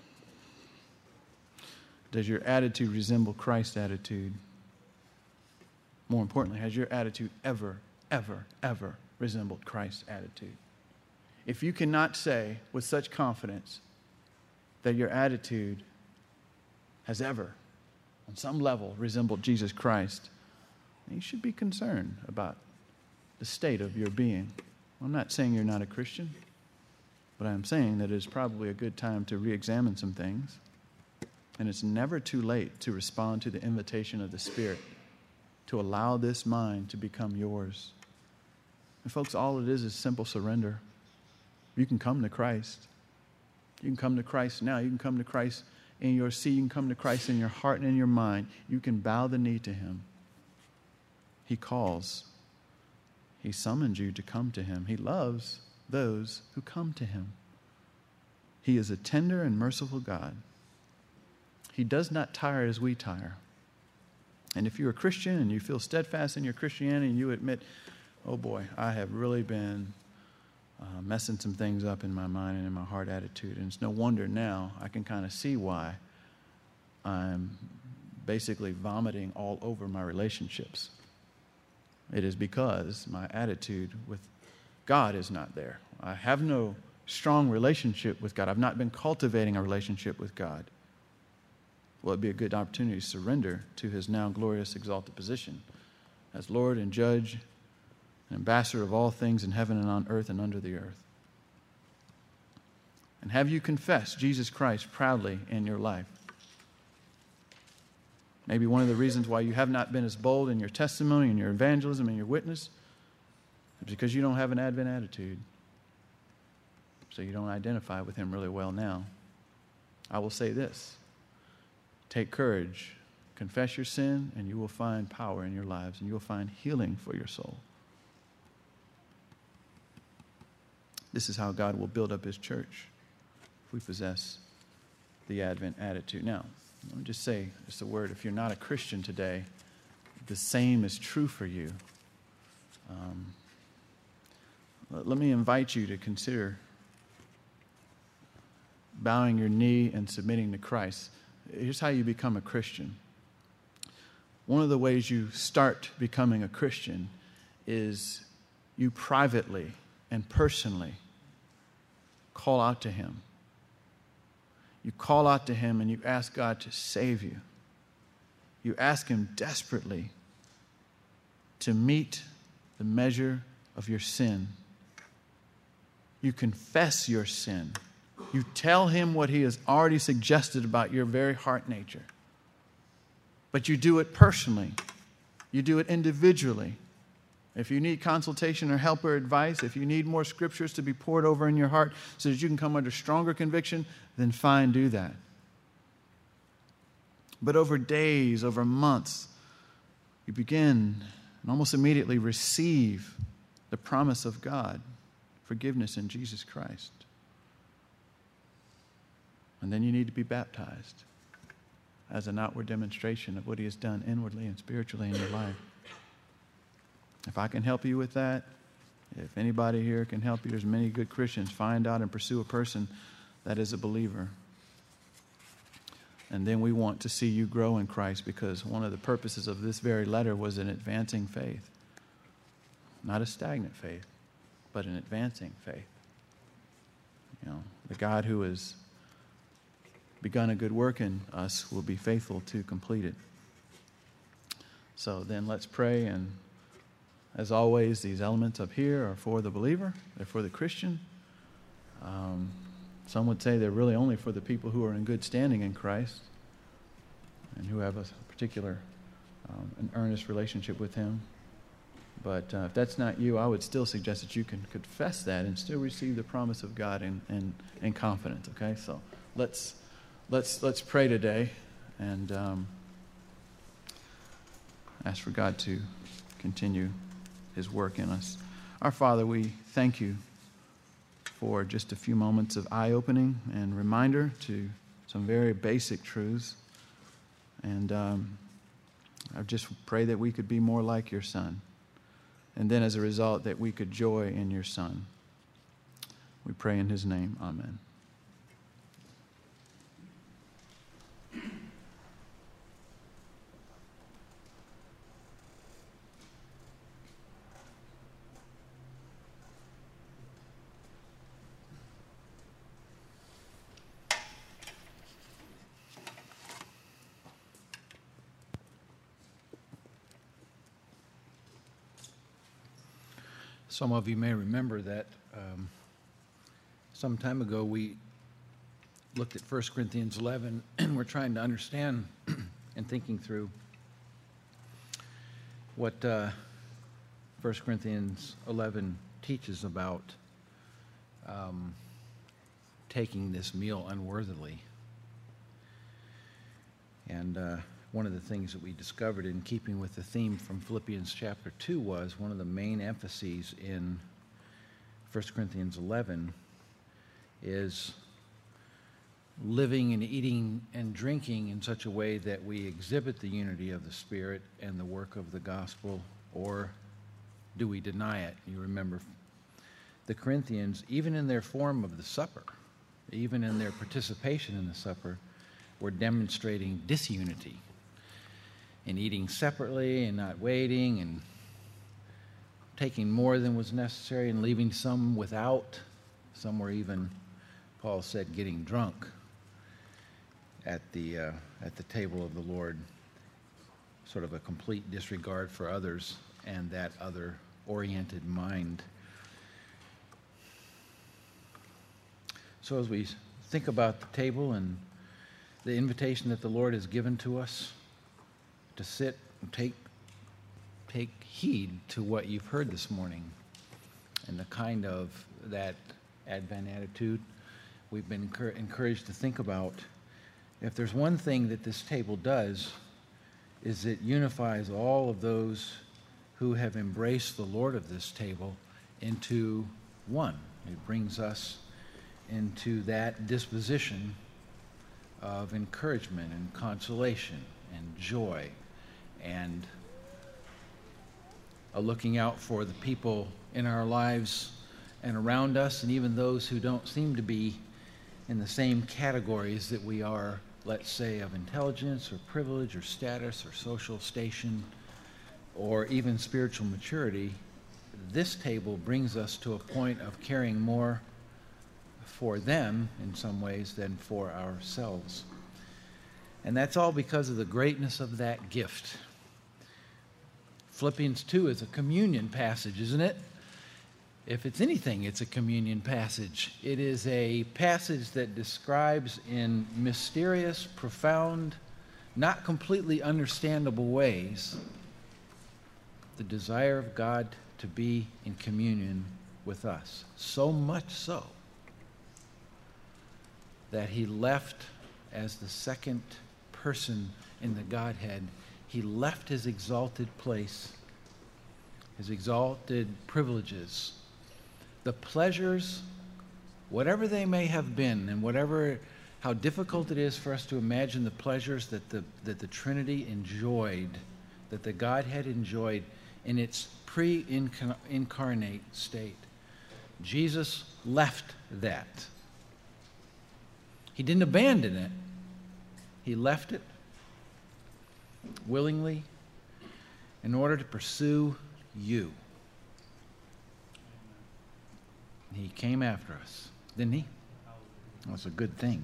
Does your attitude resemble Christ's attitude? More importantly, has your attitude ever, ever, ever resembled Christ's attitude? If you cannot say with such confidence that your attitude has ever, on some level, resembled Jesus Christ, then you should be concerned about the state of your being. I'm not saying you're not a Christian, but I'm saying that it is probably a good time to re-examine some things. And it's never too late to respond to the invitation of the Spirit to allow this mind to become yours. And folks, all it is is simple surrender. You can come to Christ. You can come to Christ now. You can come to Christ in your seat. You can come to Christ in your heart and in your mind. You can bow the knee to him. He calls. He summons you to come to him. He loves those who come to him. He is a tender and merciful God. He does not tire as we tire. And if you're a Christian and you feel steadfast in your Christianity and you admit, oh boy, I have really been uh, messing some things up in my mind and in my heart attitude. And it's no wonder now I can kind of see why I'm basically vomiting all over my relationships. it is because my attitude with God is not there. I have no strong relationship with God. I've not been cultivating a relationship with God. Well, it'd be a good opportunity to surrender to his now glorious, exalted position as Lord and Judge and Ambassador of all things in heaven and on earth and under the earth. And have you confessed Jesus Christ proudly in your life? Maybe one of the reasons why you have not been as bold in your testimony and your evangelism and your witness is because you don't have an Advent attitude. So you don't identify with him really well now. I will say this. Take courage. Confess your sin, and you will find power in your lives, and you will find healing for your soul. This is how God will build up his church if we possess the Advent attitude. Now, let me just say just a word. If you're not a Christian today, the same is true for you. Um, let me invite you to consider bowing your knee and submitting to Christ. Here's how you become a Christian. One of the ways you start becoming a Christian is you privately and personally call out to him. You call out to him and you ask God to save you. You ask him desperately to meet the measure of your sin. You confess your sin. You tell him what he has already suggested about your very heart nature. But you do it personally. You do it individually. If you need consultation or help or advice, if you need more scriptures to be poured over in your heart so that you can come under stronger conviction, then fine, do that. But over days, over months, you begin and almost immediately receive the promise of God, forgiveness in Jesus Christ. And then you need to be baptized as an outward demonstration of what he has done inwardly and spiritually in your life. If I can help you with that, if anybody here can help you, there's many good Christians. Find out and pursue a person that is a believer. And then we want to see you grow in Christ, because one of the purposes of this very letter was an advancing faith. Not a stagnant faith, but an advancing faith. You know, the God who has begun a good work in us will be faithful to complete it. So then let's pray. And as always, these elements up here are for the believer. They're for the Christian. Um, some would say they're really only for the people who are in good standing in Christ and who have a particular, um, an earnest relationship with him. But uh, if that's not you, I would still suggest that you can confess that and still receive the promise of God in, in, in confidence. Okay, so let's let's let's pray today and um, ask for God to continue his work in us. Our Father, we thank you for just a few moments of eye-opening and reminder to some very basic truths. And um, I just pray that we could be more like your Son. And then as a result, that we could joy in your Son. We pray in his name. Amen. Some of you may remember that um, some time ago we looked at First Corinthians eleven, and we're trying to understand and thinking through what uh, First Corinthians eleven teaches about um, taking this meal unworthily. And uh, one of the things that we discovered in keeping with the theme from Philippians chapter two was one of the main emphases in First Corinthians eleven is living and eating and drinking in such a way that we exhibit the unity of the Spirit and the work of the gospel, or do we deny it? You remember the Corinthians, even in their form of the supper, even in their participation in the supper, were demonstrating disunity. And eating separately and not waiting, and taking more than was necessary and leaving some without. Some were even, Paul said, getting drunk at the, uh, at the table of the Lord. Sort of a complete disregard for others and that other-oriented mind. So as we think about the table and the invitation that the Lord has given to us to sit and take, take heed to what you've heard this morning and the kind of that Advent attitude we've been encouraged to think about. If there's one thing that this table does, is it unifies all of those who have embraced the Lord of this table into one. It brings us into that disposition of encouragement and consolation and joy and a looking out for the people in our lives and around us, and even those who don't seem to be in the same categories that we are, let's say, of intelligence or privilege or status or social station or even spiritual maturity. This table brings us to a point of caring more for them in some ways than for ourselves. And that's all because of the greatness of that gift. Philippians two is a communion passage, isn't it? If it's anything, it's a communion passage. It is a passage that describes in mysterious, profound, not completely understandable ways the desire of God to be in communion with us. So much so that he left as the second person in the Godhead. He left his exalted place, his exalted privileges, the pleasures, whatever they may have been, and whatever, how difficult it is for us to imagine the pleasures that the, that the Trinity enjoyed, that the Godhead enjoyed in its pre-incarnate state. Jesus left that. He didn't abandon it. He left it willingly in order to pursue you. He came after us, didn't he? That's a good thing.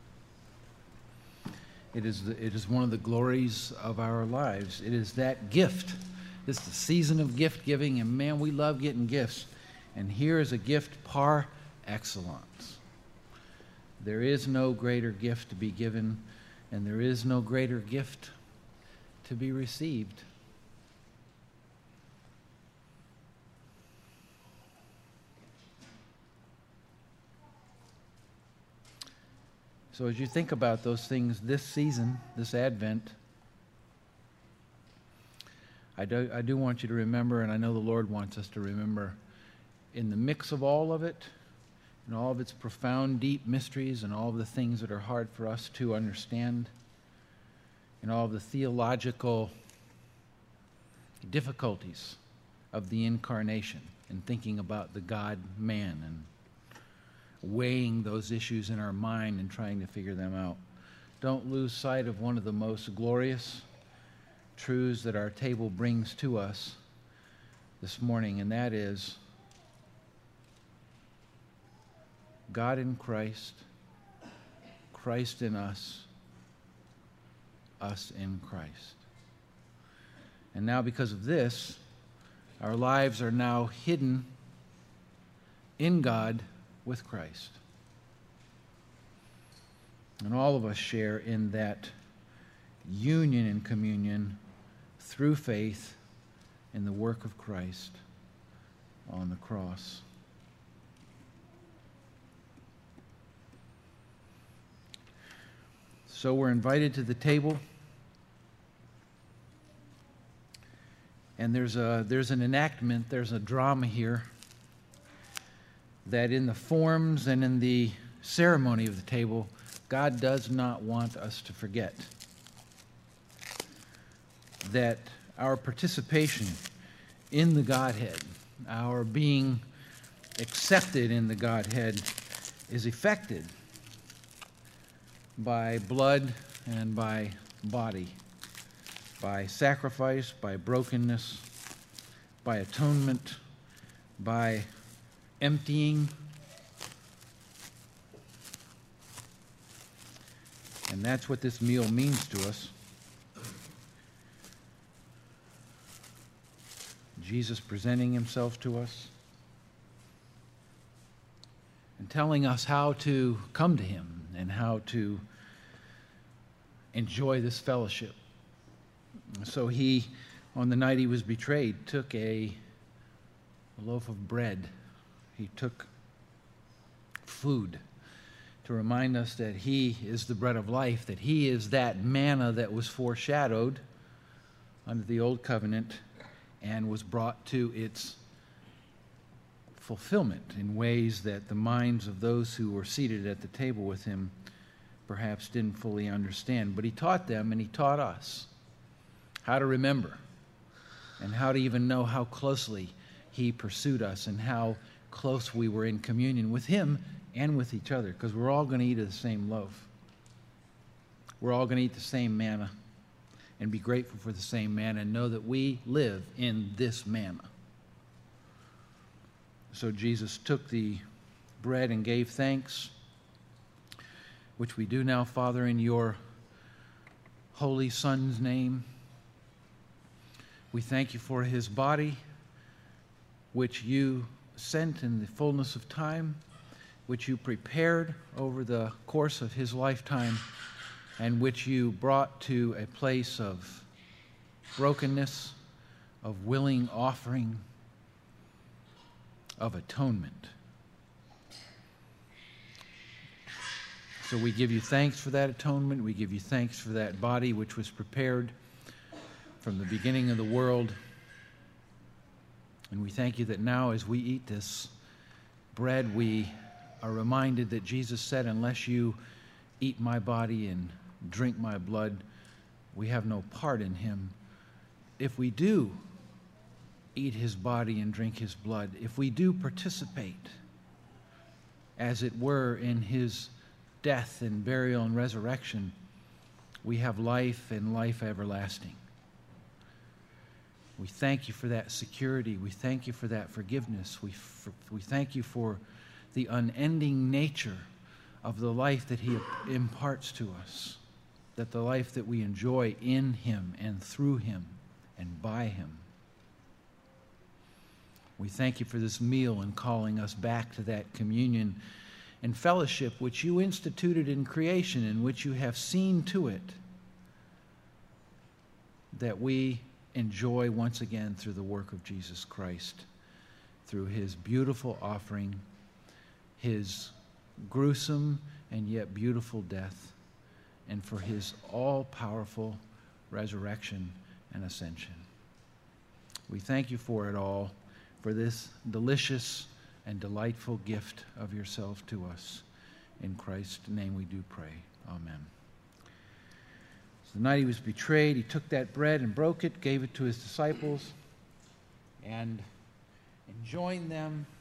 It is, the, it is one of the glories of our lives. It is that gift. It's the season of gift giving, and man, we love getting gifts. And here is a gift par excellence. There is no greater gift to be given, and there is no greater gift to be received. So as you think about those things this season, this Advent, I do, I do want you to remember, and I know the Lord wants us to remember, in the mix of all of it, and all of its profound, deep mysteries, and all of the things that are hard for us to understand, and all of the theological difficulties of the incarnation, and thinking about the God-man, and weighing those issues in our mind and trying to figure them out. Don't lose sight of one of the most glorious truths that our table brings to us this morning, and that is God in Christ, Christ in us, us in Christ. And now because of this, our lives are now hidden in God with Christ. And all of us share in that union and communion through faith in the work of Christ on the cross. So we're invited to the table, and there's a there's an enactment, there's a drama here, that in the forms and in the ceremony of the table, God does not want us to forget that our participation in the Godhead, our being accepted in the Godhead, is effected by blood and by body, by sacrifice, by brokenness, by atonement, by emptying. And that's what this meal means to us. Jesus presenting himself to us and telling us how to come to him and how to enjoy this fellowship. So he, on the night he was betrayed, took a, a loaf of bread. He took food to remind us that he is the bread of life, that he is that manna that was foreshadowed under the old covenant and was brought to its fulfillment in ways that the minds of those who were seated at the table with him perhaps didn't fully understand. But he taught them and he taught us how to remember and how to even know how closely he pursued us and how close we were in communion with him and with each other, because we're all going to eat of the same loaf. We're all going to eat the same manna and be grateful for the same manna and know that we live in this manna. So Jesus took the bread and gave thanks, which we do now, Father, in your Holy Son's name. We thank you for his body, which you sent in the fullness of time, which you prepared over the course of his lifetime, and which you brought to a place of brokenness, of willing offering, of atonement. So we give you thanks for that atonement. We give you thanks for that body which was prepared from the beginning of the world. And we thank you that now as we eat this bread, we are reminded that Jesus said, unless you eat my body and drink my blood, we have no part in him. If we do eat his body and drink his blood, if we do participate, as it were, in his death and burial and resurrection, we have life and life everlasting. We thank you for that security. We thank you for that forgiveness. We, for, we thank you for the unending nature of the life that he imparts to us, that the life that we enjoy in him and through him and by him. We thank you for this meal and calling us back to that communion and fellowship which you instituted in creation and which you have seen to it that we enjoy once again through the work of Jesus Christ, through his beautiful offering, his gruesome and yet beautiful death, and for his all-powerful resurrection and ascension. We thank you for it all, for this delicious and delightful gift of yourself to us. In Christ's name we do pray. Amen. So the night he was betrayed, he took that bread and broke it, gave it to his disciples, and enjoined them